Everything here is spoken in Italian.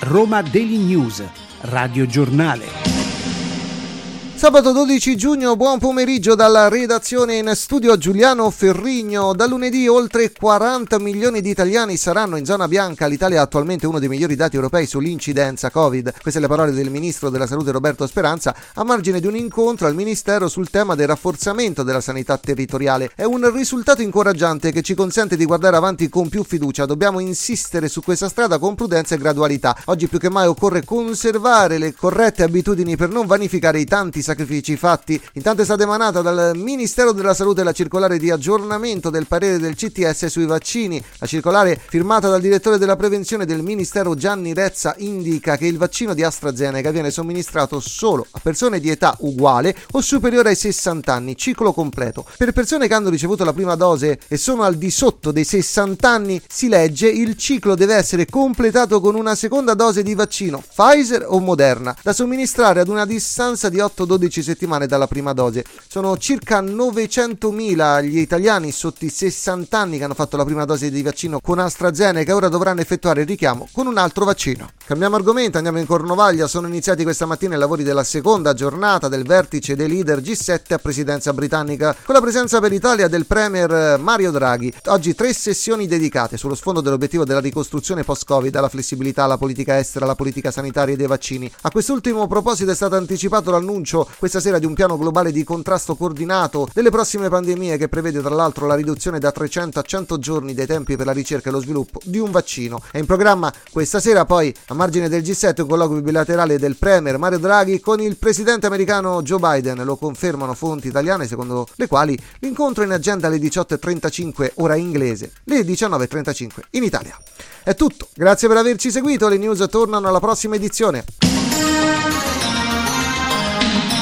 Roma Daily News, Radio Giornale. Sabato 12 giugno, buon pomeriggio dalla redazione in studio Giuliano Ferrigno. Da lunedì oltre 40 milioni di italiani saranno in zona bianca. L'Italia ha attualmente uno dei migliori dati europei sull'incidenza Covid. Queste le parole del ministro della Salute Roberto Speranza a margine di un incontro al Ministero sul tema del rafforzamento della sanità territoriale. È un risultato incoraggiante che ci consente di guardare avanti con più fiducia. Dobbiamo insistere su questa strada con prudenza e gradualità. Oggi più che mai occorre conservare le corrette abitudini per non vanificare i tanti sacrifici fatti. Intanto è stata emanata dal Ministero della Salute la circolare di aggiornamento del parere del CTS sui vaccini. La circolare, firmata dal direttore della prevenzione del Ministero Gianni Rezza, indica che il vaccino di AstraZeneca viene somministrato solo a persone di età uguale o superiore ai 60 anni, ciclo completo. Per persone che hanno ricevuto la prima dose e sono al di sotto dei 60 anni, si legge, il ciclo deve essere completato con una seconda dose di vaccino Pfizer o Moderna, da somministrare ad una distanza di 8-12 settimane dalla prima dose. Sono circa 900.000 gli italiani sotto i 60 anni che hanno fatto la prima dose di vaccino con AstraZeneca e ora dovranno effettuare il richiamo con un altro vaccino. Cambiamo argomento, andiamo in Cornovaglia. Sono iniziati questa mattina i lavori della seconda giornata del vertice dei leader G7 a presidenza britannica, con la presenza per l'Italia del premier Mario Draghi. Oggi 3 sessioni dedicate sullo sfondo dell'obiettivo della ricostruzione post-Covid, alla flessibilità, alla politica estera, alla politica sanitaria e dei vaccini. A quest'ultimo proposito è stato anticipato l'annuncio questa sera di un piano globale di contrasto coordinato delle prossime pandemie, che prevede tra l'altro la riduzione da 300 a 100 giorni dei tempi per la ricerca e lo sviluppo di un vaccino. È in programma questa sera poi, a margine del G7, un colloquio bilaterale del premier Mario Draghi con il presidente americano Joe Biden. Lo confermano fonti italiane, secondo le quali l'incontro è in agenda alle 18.35 ora inglese, le 19.35 in Italia. È tutto, grazie per averci seguito, le news tornano alla prossima edizione.